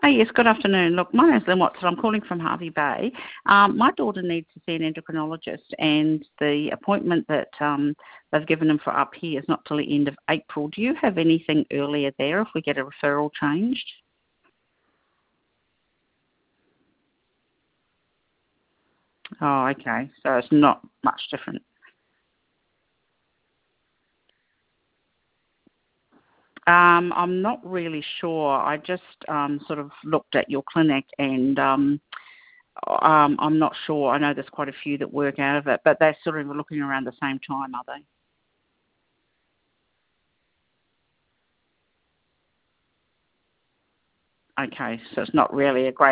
Oh, yes, good afternoon. Look, my name's Lynn Watson. I'm calling from Harvey Bay. My daughter needs to see an endocrinologist, and the appointment that they've given him for up here is not till the end of April. Do you have anything earlier there if we get a referral changed? Oh, okay. So it's not much different. I'm not really sure. I just sort of looked at your clinic and I'm not sure. I know there's quite a few that work out of it, but they're sort of looking around the same time, are they? Okay, so it's not really a great